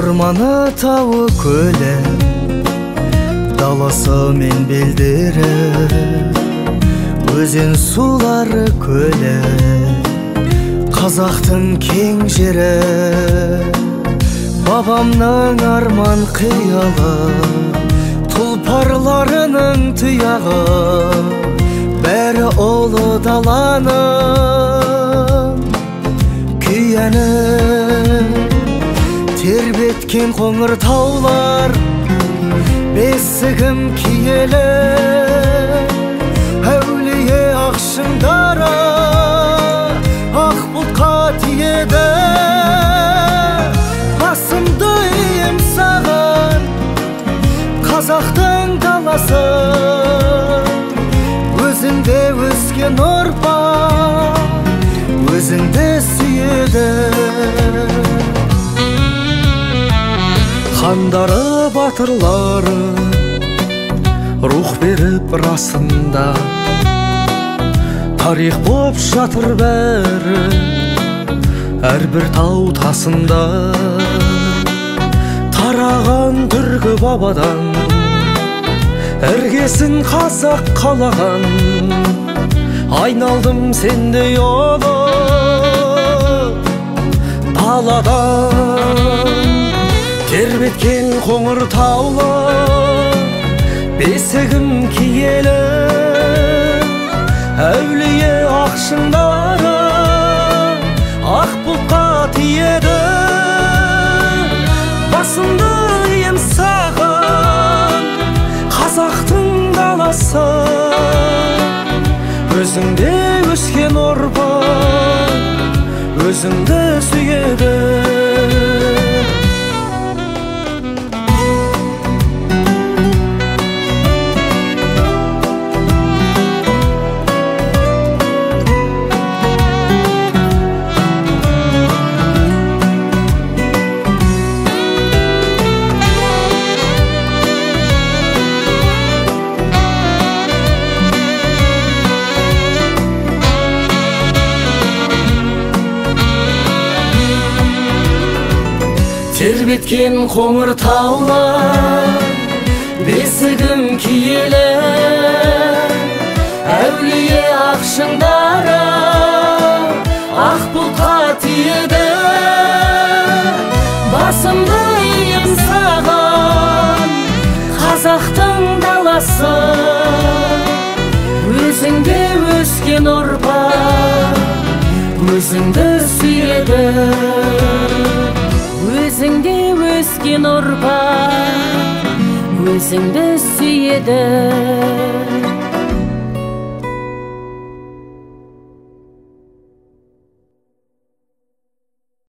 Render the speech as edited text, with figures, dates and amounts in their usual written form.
орманы, тауы, көлі, даласы мен белдері, өзен сулары, көлі, қазақтың кең жері, бабамның арман қиялы, тұлпарларының тұяғы, бәрі ұлы даланың күйәні. Тербеткен қоңыр таулар, бесігім киелі, әулие ақшыңдары ақ бұлтқа тиеді. Басымды ием саған, қазақтың даласы, өзіңде өскен ұрпақ, өзіңді сүйеді. Хандары, батырлары рух беріп расында, тарих боп жатыр бәрі әрбір тау тасында. Тараған түркі бабадан іргесін қазақ қалаған, айналдым сендей ұлы даладан. Тербеткен қоңыр таулы, бесігім киелі, әулие ақшыңдары ақ бұлтқа тиеді. Басымды ием саған, қазақтың даласы, өзіңде өскен ұрпақ, өзіңді сүйеді. Тербеткен қоңыр таулар, бесігім киелі, әулие ақшыңдары ақ бұлтқа тиеді. Басымды ием саған, қазақтың даласы, өзіңде өскен ұрпақ, өзіңді сүйеді. Өзіңде өскен ұрпақ, өзіңді сүйеді.